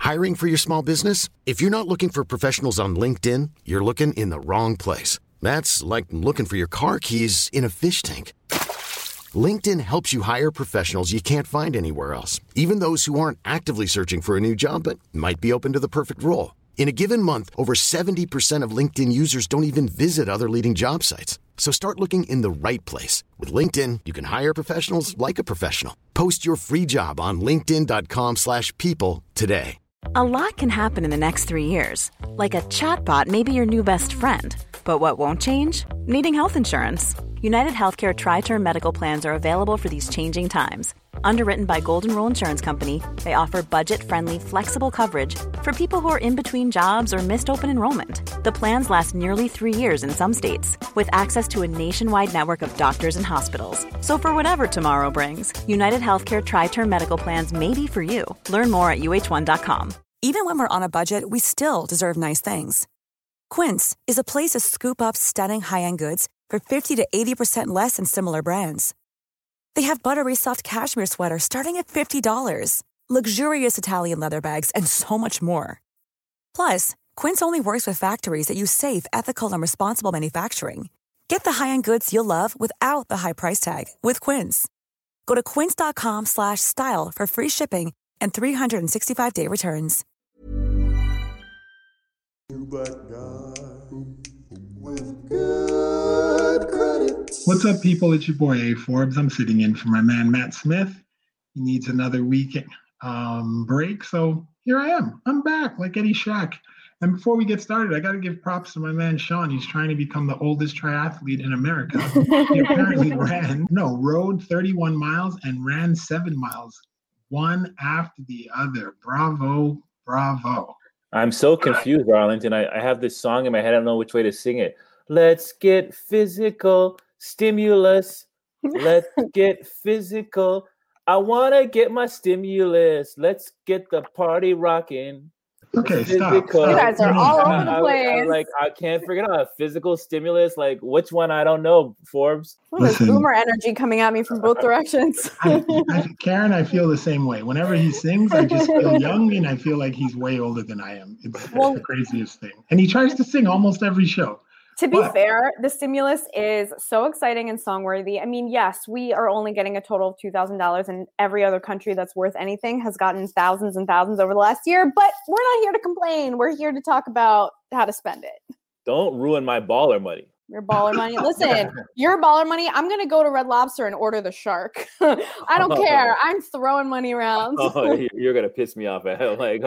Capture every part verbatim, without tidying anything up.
Hiring for your small business? If you're not looking for professionals on LinkedIn, you're looking in the wrong place. That's like looking for your car keys in a fish tank. LinkedIn helps you hire professionals you can't find anywhere else, even those who aren't actively searching for a new job but might be open to the perfect role. In a given month, over seventy percent of LinkedIn users don't even visit other leading job sites. So start looking in the right place. With LinkedIn, you can hire professionals like a professional. Post your free job on linkedin.com slash people today. A lot can happen in the next three years. Like a chatbot may be your new best friend. But what won't change? Needing health insurance. United Healthcare Tri-Term Medical Plans are available for these changing times. Underwritten by Golden Rule Insurance Company, they offer budget-friendly, flexible coverage for people who are in between jobs or missed open enrollment. The plans last nearly three years in some states, with access to a nationwide network of doctors and hospitals. So for whatever tomorrow brings, United Healthcare Tri-Term Medical Plans may be for you. Learn more at U H one dot com. Even when we're on a budget, we still deserve nice things. Quince is a place to scoop up stunning high-end goods for fifty to eighty percent less than similar brands. They have buttery soft cashmere sweaters starting at fifty dollars, luxurious Italian leather bags, and so much more. Plus, Quince only works with factories that use safe, ethical, and responsible manufacturing. Get the high-end goods you'll love without the high price tag with Quince. Go to quince.com slash style for free shipping and three sixty-five day returns. What's up, people? It's your boy A Forbes. I'm sitting in for my man Matt Smith. He needs another week um, break, so here I am. I'm back like Eddie Shack. And before we get started, I got to give props to my man Sean. He's trying to become the oldest triathlete in America. He apparently ran, no, rode thirty-one miles and ran seven miles, one after the other. Bravo, bravo. I'm so confused, Arlington. I, I have this song in my head. I don't know which way to sing it. Let's get physical, stimulus. Let's get physical. I want to get my stimulus. Let's get the party rocking. Okay, stop. You guys are all over the place. I, I, like, I can't figure it out. Physical stimulus, like which one? I don't know, Forbes. Well, there's boomer energy coming at me from both directions. I, I, Karen, I feel the same way. Whenever he sings, I just feel young and I feel like he's way older than I am. It's, well, it's the craziest thing. And he tries to sing almost every show. To be but, fair, the stimulus is so exciting and song-worthy. I mean, yes, we are only getting a total of two thousand dollars, and every other country that's worth anything has gotten thousands and thousands over the last year, but we're not here to complain. We're here to talk about how to spend it. Don't ruin my baller money. Your baller money. Listen, your baller money, I'm going to go to Red Lobster and order the shark. I don't oh. care. I'm throwing money around. Oh, you're going to piss me off. Like,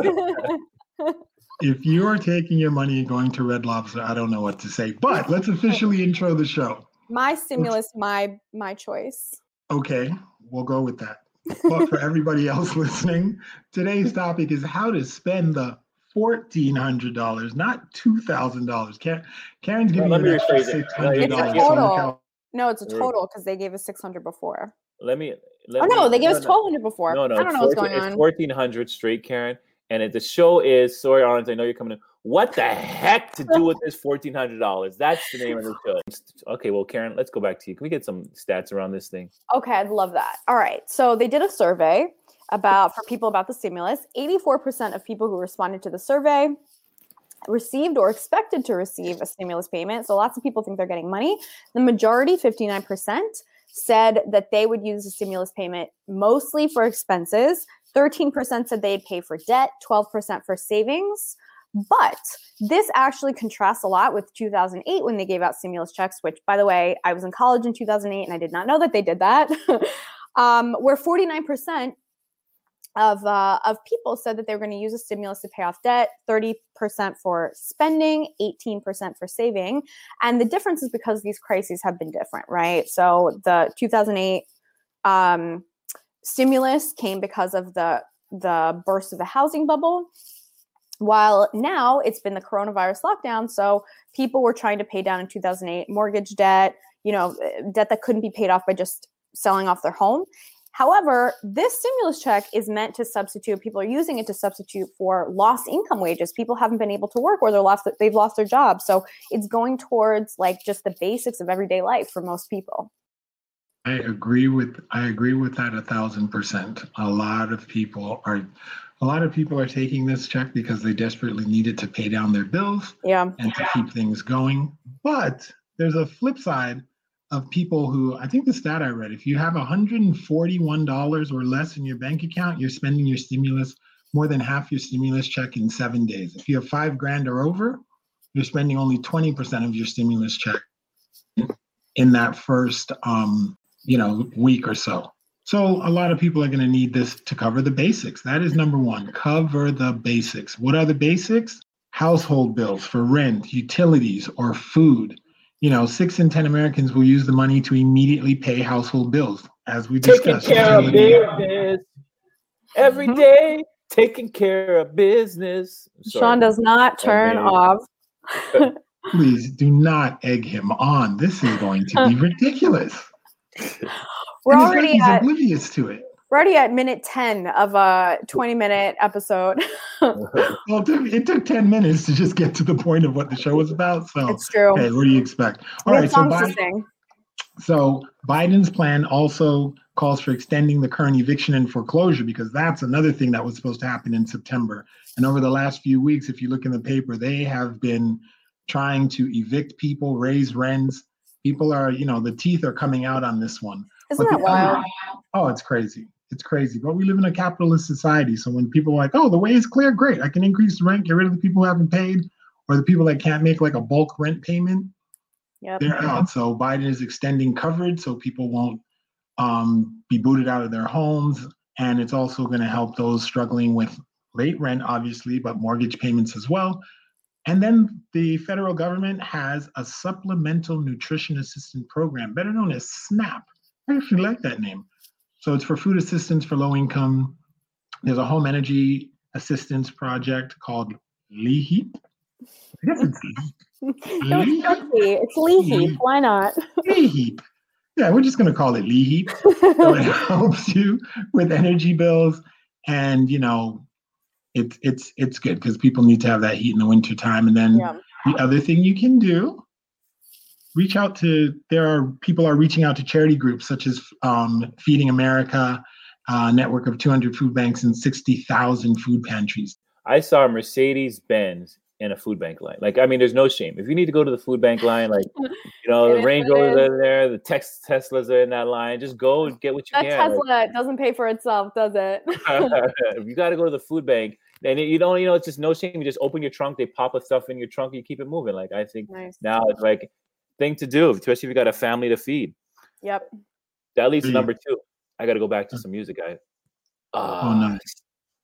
if you are taking your money and going to Red Lobster, I don't know what to say, but let's officially intro the show. My stimulus, my my choice. Okay, we'll go with that. But for everybody else listening, today's topic is how to spend the fourteen hundred dollars, not two thousand dollars. Karen's giving well, you an extra six hundred dollars. It's a total. No, it's a total because they gave us six hundred dollars before. Let me. Let oh, no, me, they gave no, us twelve hundred dollars before. No, no, I don't know what's going on. It's fourteen hundred dollars straight, Karen. And if the show is, sorry, Arlington, I know you're coming in. What the heck to do with this fourteen hundred dollars? That's the name of the show. Okay, well, Karen, let's go back to you. Can we get some stats around this thing? Okay, I'd love that. All right. So they did a survey about for people about the stimulus. eighty-four percent of people who responded to the survey received or expected to receive a stimulus payment. So lots of people think they're getting money. The majority, fifty-nine percent, said that they would use a stimulus payment mostly for expenses. thirteen percent said they'd pay for debt, twelve percent for savings. But this actually contrasts a lot with two thousand eight when they gave out stimulus checks, which, by the way, I was in college in two thousand eight and I did not know that they did that, um, where forty-nine percent of uh, of people said that they were going to use a stimulus to pay off debt, thirty percent for spending, eighteen percent for saving. And the difference is because these crises have been different, right? So the two thousand eight um, stimulus came because of the the burst of the housing bubble, while now it's been the coronavirus lockdown. So people were trying to pay down in two thousand eight mortgage debt, you know, debt that couldn't be paid off by just selling off their home. However, this stimulus check is meant to substitute, people are using it to substitute for lost income wages. People haven't been able to work or they're lost, they've lost their jobs. So it's going towards like just the basics of everyday life for most people. I agree with I agree with that a thousand percent. A lot of people are A lot of people are taking this check because they desperately need it to pay down their bills Yeah. and to keep things going. But there's a flip side of people who, I think the stat I read, if you have one hundred forty-one dollars or less in your bank account, you're spending your stimulus, more than half your stimulus check in seven days. If you have five grand or over, you're spending only twenty percent of your stimulus check in that first, um, you know, week or so. So a lot of people are going to need this to cover the basics. That is number one, cover the basics. What are the basics? Household bills for rent, utilities, or food. You know, six in ten Americans will use the money to immediately pay household bills, as we discussed. Taking care of business every day. Taking care of business. Sean does not turn off. Please do not egg him on. This is going to be ridiculous. We're and already like he's at oblivious to it. we're already at minute ten of a twenty minute episode. Well, it took, it took ten minutes to just get to the point of what the show was about. So It's true. Hey, what do you expect? All We right, have so songs to Biden, sing. so Biden's plan also calls for extending the current eviction and foreclosure, because that's another thing that was supposed to happen in September. And over the last few weeks, if you look in the paper, they have been trying to evict people, raise rents. People are, you know, the teeth are coming out on this one. Isn't But that the other- wild? Oh, it's crazy. It's crazy. But we live in a capitalist society. So when people are like, oh, the way is clear, great. I can increase the rent, get rid of the people who haven't paid, or the people that can't make like a bulk rent payment, Yep. they're out. So Biden is extending coverage so people won't um, be booted out of their homes. And it's also going to help those struggling with late rent, obviously, but mortgage payments as well. And then the federal government has a supplemental nutrition assistance program, better known as SNAP. I actually like that name. So it's for food assistance for low income. There's a home energy assistance project called LEHEAP. I guess it's It was tricky. It's Lee Heap. Why not? LEHEAP. Yeah, we're just going to call it LEHEAP. So it helps you with energy bills, and you know, it's it's it's good because people need to have that heat in the winter time. And then Yeah. the other thing you can do, reach out to, there are people are reaching out to charity groups such as um, Feeding America, a network of two hundred food banks and sixty thousand food pantries. I saw Mercedes-Benz in a food bank line. Like, I mean, there's no shame. If you need to go to the food bank line, like, you know, It the is Range what it Rovers is. are there, the Tex- Teslas are in that line. Just go and get what you That can. Tesla doesn't pay for itself, does it? Like, if you got to go to the food bank, and you don't, you know, it's just no shame. You just open your trunk, they pop up stuff in your trunk, you keep it moving. Like, I think Nice. now it's like thing to do, especially if you got a family to feed. Yep. That leads to Yeah. number two. I got to go back to some music, guys. Uh, Oh, nice.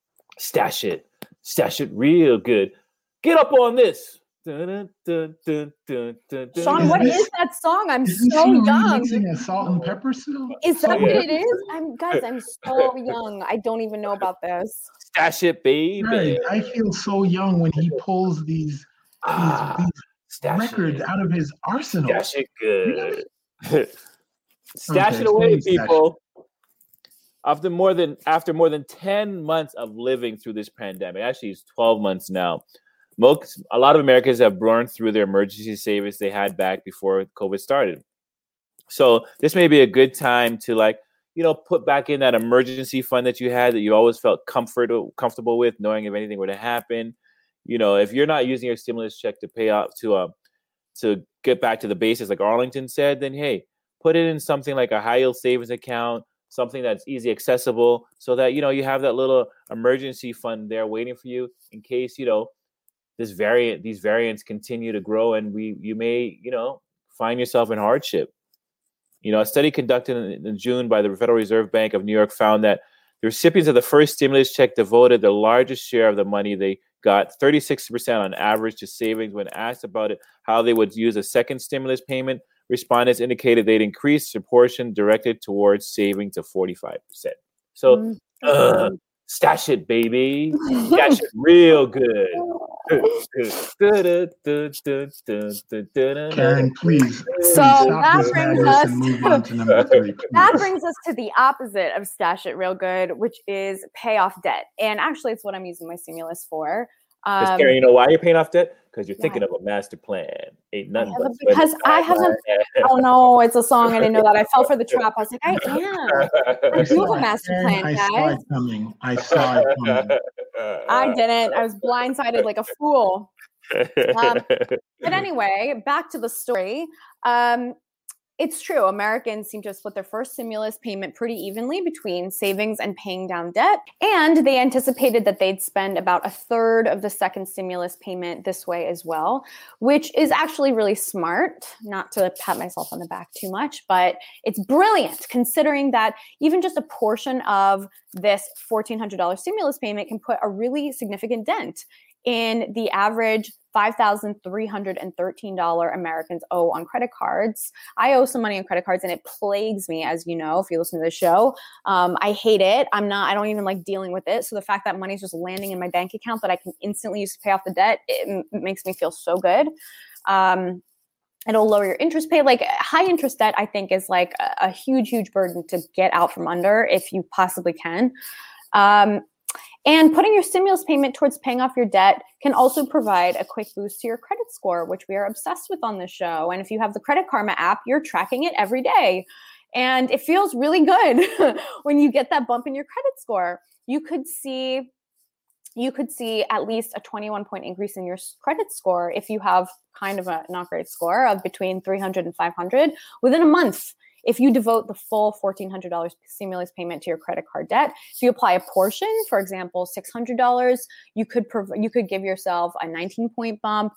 Stash it. Stash it real good. Get up on this. Dun, dun, dun, dun, dun, dun, Sean, dun. what this- is that song? I'm Isn't so she young. remixing a salt and pepper still? Is that Yeah. what it is? I'm guys, I'm so young. I don't even know about this. Stash it, baby. Right. I feel so young when he pulls these Ah, these, stash these records it. out of his arsenal. Stash it good. Stash Okay, it away, stay stash it. people. After more than after more than ten months of living through this pandemic, actually it's twelve months now. Most a lot of Americans have burned through their emergency savings they had back before COVID started. So this may be a good time to, like, you know, put back in that emergency fund that you had that you always felt comfort comfortable with, knowing if anything were to happen. You know, if you're not using your stimulus check to pay out to um to get back to the basics, like Arlington said, then hey, put it in something like a high yield savings account, something that's easy accessible, so that, you know, you have that little emergency fund there waiting for you in case, you know, this variant, these variants continue to grow and we, you may, you know, find yourself in hardship. You know, a study conducted in, in June by the Federal Reserve Bank of New York found that the recipients of the first stimulus check devoted the largest share of the money they got, thirty-six percent on average, to savings. When asked about it, how they would use a second stimulus payment, respondents indicated they'd increase the portion directed towards saving to forty-five percent. So, Mm. uh, stash it, baby. Stash it real good. Karen, please. So please stop that this brings madness us and move on to number three. That please. brings us to the opposite of stash it real good, which is pay off debt. And actually, it's what I'm using my stimulus for. Because Um, Karen, you know why you're paying off debt? Because you're why? thinking of a master plan. Ain't I nothing have but a- because I have a. Oh no, it's a song. I didn't know that. I fell for the trap. I was like, I am. I do have a master Aaron, plan, I saw guys. it coming. I saw it coming. I didn't. I was blindsided like a fool. Um, But anyway, back to the story. Um, it's true. Americans seem to have split their first stimulus payment pretty evenly between savings and paying down debt. And they anticipated that they'd spend about a third of the second stimulus payment this way as well, which is actually really smart. Not to pat myself on the back too much, but it's brilliant considering that even just a portion of this fourteen hundred dollars stimulus payment can put a really significant dent in the average five thousand three hundred thirteen dollars Americans owe on credit cards. I owe some money on credit cards and it plagues me, as you know, if you listen to the show. Um, I hate it. I'm not, I don't even like dealing with it. So the fact that money's just landing in my bank account that I can instantly use to pay off the debt, it m- makes me feel so good. Um, it'll lower your interest pay. Like high interest debt, I think is like a, a huge, huge burden to get out from under if you possibly can. Um, And putting your stimulus payment towards paying off your debt can also provide a quick boost to your credit score, which we are obsessed with on this show. And if you have the Credit Karma app, you're tracking it every day. And it feels really good when you get that bump in your credit score. You could see you could see at least a twenty-one point increase in your credit score if you have kind of a not great score of between three hundred and five hundred within a month. If you devote the full fourteen hundred dollars stimulus payment to your credit card debt, if you apply a portion, for example, six hundred dollars, you could prov- you could give yourself a nineteen point bump,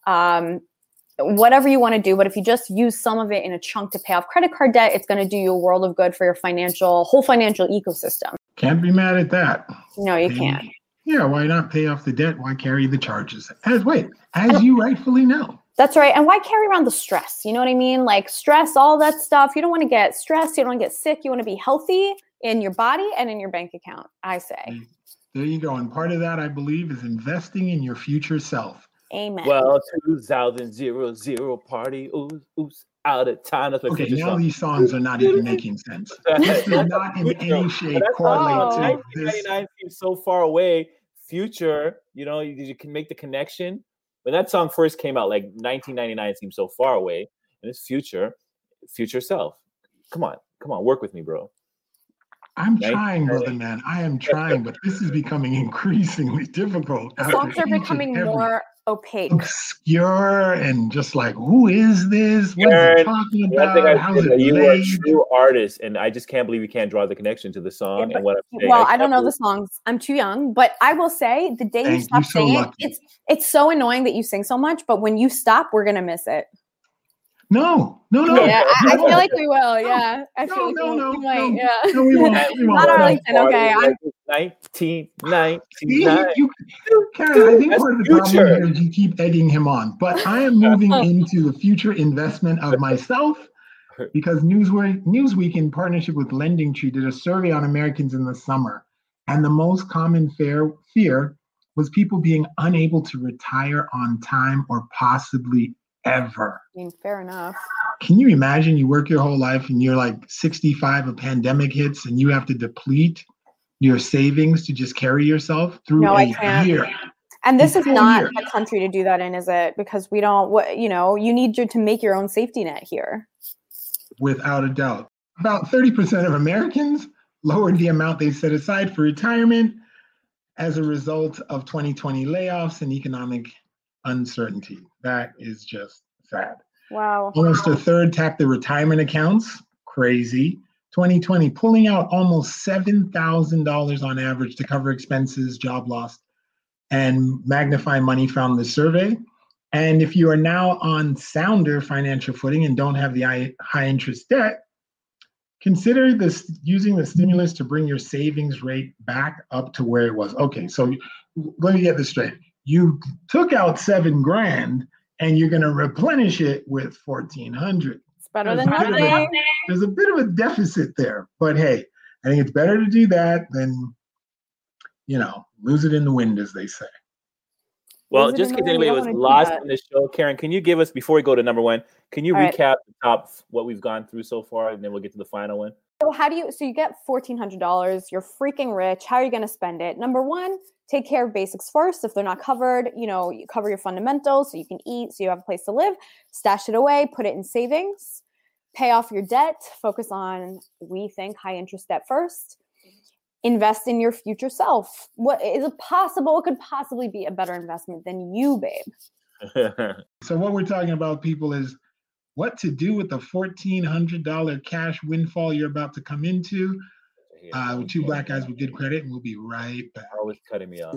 um, whatever you want to do. But if you just use some of it in a chunk to pay off credit card debt, it's going to do you a world of good for your financial whole financial ecosystem. Can't be mad at that. No, you And, can't. Yeah, why not pay off the debt? Why carry the charges? As wait, as you rightfully know. That's right. And why carry around the stress? You know what I mean? Like stress, all that stuff. You don't want to get stressed. You don't want to get sick. You want to be healthy in your body and in your bank account, I say. There you go. And part of that, I believe, is investing in your future self. Amen. Well, two thousand party, ooh, ooh, out of time. That's my Okay, future now song. these songs are not even making sense. This does not in any shape correlate Oh. to nineteen this. ninety-nine seems so far away. Future, you know, you, you can make the connection. When that song first came out, like nineteen ninety-nine seems so far away. And it's future, future self. Come on, come on, work with me, bro. I'm Right? trying, brother man. I am trying, but this is becoming increasingly difficult. The after songs are each and becoming every more opaque. obscure and just like, who is this? What is Aaron, he talking One thing I about? How's say it that you are a laid? true artist, and I just can't believe you can't draw the connection to the song Yeah, and but- what I'm saying. Well, I can't don't know the believe- songs. I'm too young, but I will say the day you Thank stop you, so singing, lucky. it's it's so annoying that you sing so much, but when you stop, we're gonna miss it. No, no, no. yeah, I, I no. feel like we will. Yeah, I No, feel like no, we, no, we might. no. Yeah, No, we won't. We won't. Not No. Arlington. Okay, I'm, nineteen See, ninety-nine. you, Karen, I think That's part of the future. problem here is you keep egging him on. But I am moving into the future investment of myself because Newsweek, Newsweek, in partnership with LendingTree, did a survey on Americans in the summer. And the most common fear, fear was people being unable to retire on time or possibly ever. I mean, fair enough. Can you imagine you work your whole life and you're like sixty-five, a pandemic hits, and you have to deplete your savings to just carry yourself through No, I a can't. year? And this A is full not year. the country to do that in, is it? Because we don't. What you know, you need to, to make your own safety net here. Without a doubt. About thirty percent of Americans lowered the amount they set aside for retirement as a result of twenty twenty layoffs and economic uncertainty. That is just sad. Wow. Almost a third tapped their retirement accounts. Crazy. twenty twenty pulling out almost seven thousand dollars on average to cover expenses, job loss, and magnify money found the survey. And if you are now on sounder financial footing and don't have the high, high interest debt, consider this using the stimulus to bring your savings rate back up to where it was. Okay, so let me get this straight. You took out seven grand and you're going to replenish it with fourteen hundred. It's better There's than a bit of a- nothing. There's a bit of a deficit there, but hey, I think it's better to do that than, you know, lose it in the wind, as they say. Well, Lose it just in in the case wind, you anybody don't was wanna do lost that. in this show, Karen, can you give us, before we go to number one, can you All right. recap the top, what we've gone through so far, and then we'll get to the final one? So how do you, so you get fourteen hundred dollars, you're freaking rich. How are you going to spend it? Number one, take care of basics first. If they're not covered, you know, you cover your fundamentals so you can eat, so you have a place to live, stash it away, put it in savings, pay off your debt, focus on, we think, high interest debt first. Invest in your future self. What is it possible? What could possibly be a better investment than you, babe? So what we're talking about, people, is what to do with the fourteen hundred dollars cash windfall you're about to come into. Uh, with two black guys with good credit, and we'll be right back. Always cutting me off.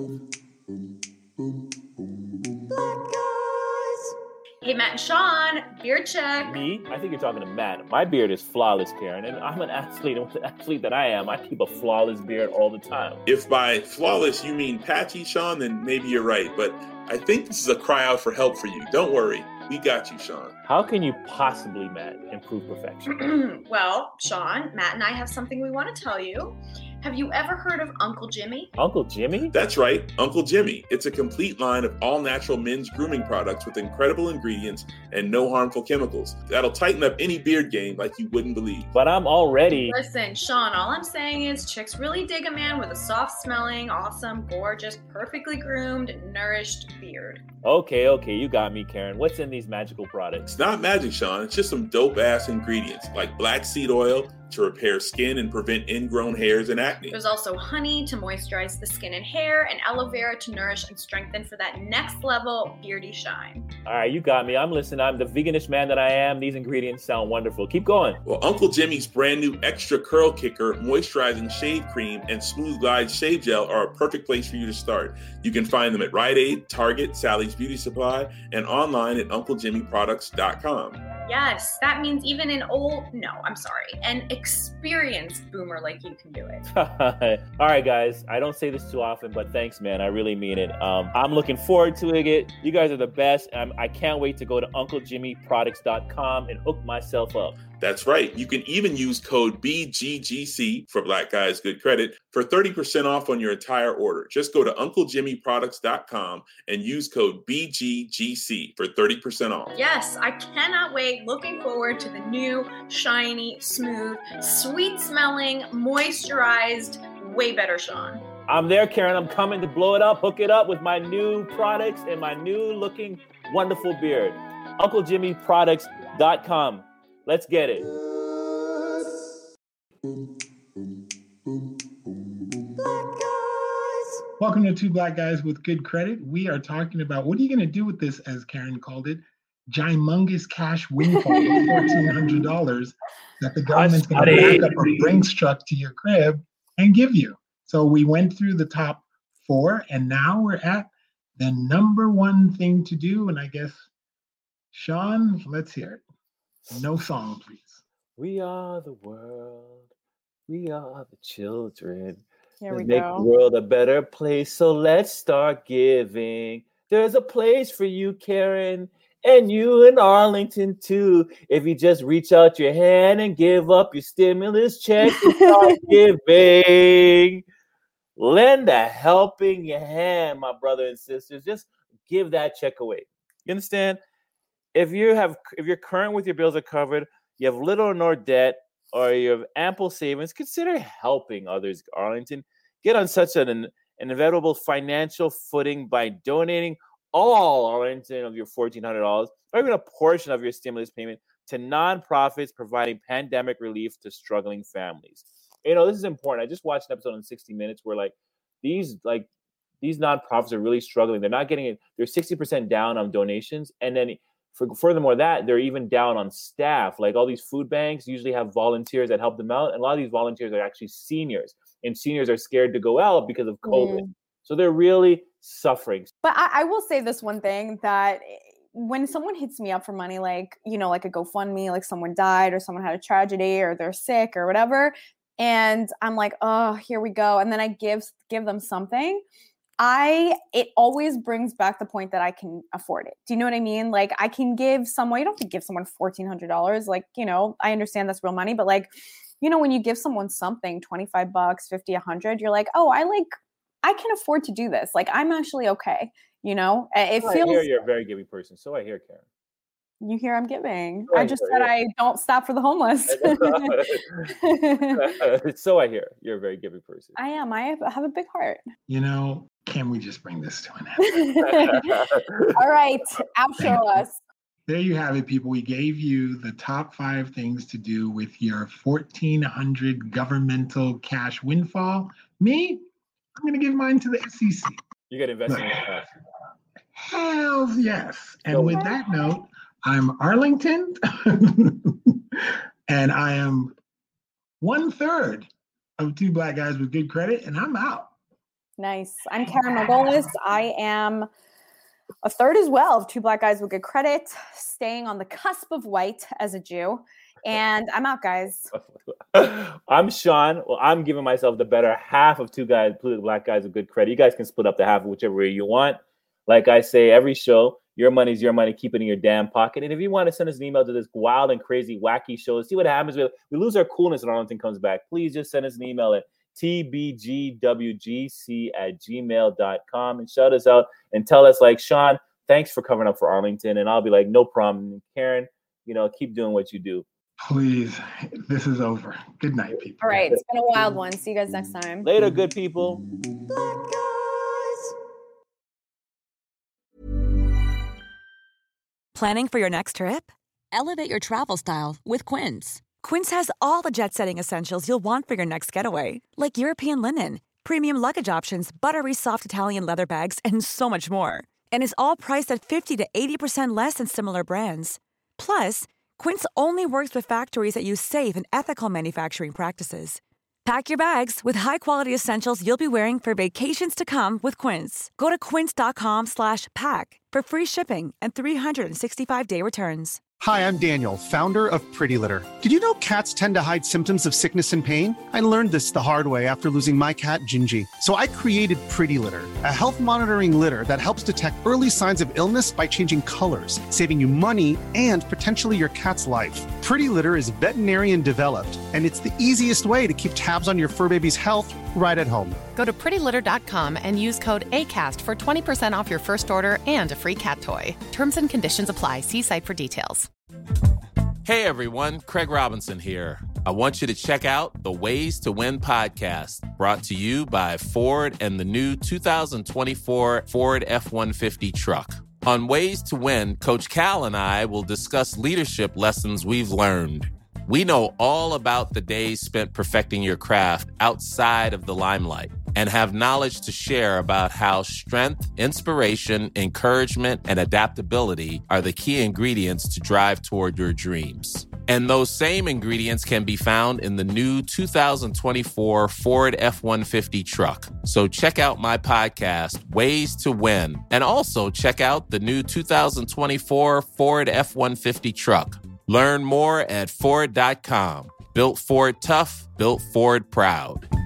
Hey, Matt and Sean, beard check. Me? I think you're talking to Matt. My beard is flawless, Karen, and I'm an athlete. And with the athlete that I am, I keep a flawless beard all the time. If by flawless you mean patchy, Sean, then maybe you're right. But I think this is a cry out for help for you. Don't worry. We got you, Sean. How can you possibly, Matt, improve perfection? Well, Sean, Matt and I have something we want to tell you. Have you ever heard of Uncle Jimmy? Uncle Jimmy? That's right, Uncle Jimmy. It's a complete line of all-natural men's grooming products with incredible ingredients and no harmful chemicals. That'll tighten up any beard game like you wouldn't believe. But I'm already... Listen, Sean, all I'm saying is chicks really dig a man with a soft-smelling, awesome, gorgeous, perfectly groomed, nourished beard. Okay, okay, you got me, Karen. What's in these magical products? It's not magic, Sean. It's just some dope-ass ingredients like black seed oil to repair skin and prevent ingrown hairs and acne. There's also honey to moisturize the skin and hair, and aloe vera to nourish and strengthen for that next level beardy shine. All right, you got me. I'm listening. I'm the veganish man that I am. These ingredients sound wonderful. Keep going. Well, Uncle Jimmy's brand new Extra Curl Kicker, Moisturizing Shave Cream, and Smooth Glide Shave Gel are a perfect place for you to start. You can find them at Rite Aid, Target, Sally's Beauty Supply, and online at uncle jimmy products dot com. Yes, that means even an old, no, I'm sorry, an experienced boomer like you can do it. All right, guys. I don't say this too often, but thanks, man. I really mean it. Um, I'm looking forward to it. You guys are the best. Um, I can't wait to go to uncle jimmy products dot com and hook myself up. That's right. You can even use code B G G C for Black Guys Good Credit for thirty percent off on your entire order. Just go to uncle jimmy products dot com and use code B G G C for thirty percent off. Yes, I cannot wait. Looking forward to the new, shiny, smooth, sweet-smelling, moisturized, way better Sean. I'm there, Karen. I'm coming to blow it up, hook it up with my new products and my new looking wonderful beard. uncle jimmy products dot com. Let's get it. Welcome to Two Black Guys with Good Credit. We are talking about what are you going to do with this, as Karen called it, gymongous cash windfall of fourteen hundred dollars that the government's going to back up a Brinks truck to your crib and give you. So we went through the top four, and now we're at the number one thing to do. And I guess, Sean, let's hear it. No song, please. We are the world. We are the children. Here we Make go. the world a better place. So let's start giving. There's a place for you, Karen, and you in Arlington too. If you just reach out your hand and give up your stimulus check and start giving. Lend a helping hand, my brother and sisters. Just give that check away. You understand? If you have, if you're current with your bills are covered, you have little or no debt, or you have ample savings, consider helping others, Arlington. Get on such an, an inevitable financial footing by donating all Arlington of your fourteen hundred dollars, or even a portion of your stimulus payment, to nonprofits providing pandemic relief to struggling families. You know, this is important. I just watched an episode on sixty minutes where like these like these nonprofits are really struggling. They're not getting it. They're sixty percent down on donations, and then For, furthermore, that they're even down on staff. Like all these food banks usually have volunteers that help them out. And a lot of these volunteers are actually seniors, and seniors are scared to go out because of COVID. Mm. So they're really suffering. But I, I will say this one thing, that when someone hits me up for money, like, you know, like a GoFundMe, like someone died or someone had a tragedy or they're sick or whatever, and I'm like, oh, here we go. And then I give give them something. I, it always brings back the point that I can afford it. Do you know what I mean? Like I can give someone, you don't have to give someone fourteen hundred dollars. Like, you know, I understand that's real money, but like, you know, when you give someone something, twenty-five bucks, fifty, a hundred, you're like, oh, I like, I can afford to do this. Like, I'm actually okay. You know, it so feels. I hear you're a very giving person. So I hear, Karen. You hear I'm giving. Oh, I just yeah. said I don't stop for the homeless. So I hear. You're a very giving person. I am. I have, I have a big heart. You know, can we just bring this to an end? All right. Outro us. There you have it, people. We gave you the top five things to do with your fourteen hundred governmental cash windfall. Me, I'm going to give mine to the S E C. You got to invest in yourself. Hells yes. And So- with that note, I'm Arlington, and I am one third of Two Black Guys with Good Credit, and I'm out. Nice. I'm Karen Margolis. I am a third as well of Two Black Guys with Good Credit, staying on the cusp of white as a Jew. And I'm out, guys. I'm Sean. Well, I'm giving myself the better half of Two Guys, Two Black Guys with Good Credit. You guys can split up the half whichever way you want. Like I say every show, your money's your money. Keep it in your damn pocket. And if you want to send us an email to this wild and crazy, wacky show, see what happens. We, we lose our coolness when Arlington comes back. Please just send us an email at t b g w g c at gmail dot com and shout us out and tell us, like, Sean, thanks for covering up for Arlington. And I'll be like, no problem. And Karen, you know, keep doing what you do. Please, this is over. Good night, people. All right. It's been a wild one. See you guys next time. Later, good people. Planning for your next trip? Elevate your travel style with Quince. Quince has all the jet-setting essentials you'll want for your next getaway, like European linen, premium luggage options, buttery soft Italian leather bags, and so much more. And is all priced at fifty to eighty percent less than similar brands. Plus, Quince only works with factories that use safe and ethical manufacturing practices. Pack your bags with high-quality essentials you'll be wearing for vacations to come with Quince. Go to quince.com slash pack for free shipping and three sixty-five day returns. Hi, I'm Daniel, founder of Pretty Litter. Did you know cats tend to hide symptoms of sickness and pain? I learned this the hard way after losing my cat, Gingy. So I created Pretty Litter, a health monitoring litter that helps detect early signs of illness by changing colors, saving you money and potentially your cat's life. Pretty Litter is veterinarian developed, and it's the easiest way to keep tabs on your fur baby's health right at home. Go to pretty litter dot com and use code ACAST for twenty percent off your first order and a free cat toy. Terms and conditions apply. See site for details. Hey everyone, Craig Robinson here. I want you to check out the Ways to Win podcast, brought to you by Ford and the new two thousand twenty-four Ford F one fifty truck. On Ways to Win, Coach Cal and I will discuss leadership lessons we've learned. We know all about the days spent perfecting your craft outside of the limelight and have knowledge to share about how strength, inspiration, encouragement, and adaptability are the key ingredients to drive toward your dreams. And those same ingredients can be found in the new two thousand twenty-four Ford F one fifty truck. So check out my podcast, Ways to Win, and also check out the new two thousand twenty-four Ford F one fifty truck. Learn more at Ford dot com. Built Ford tough, built Ford proud.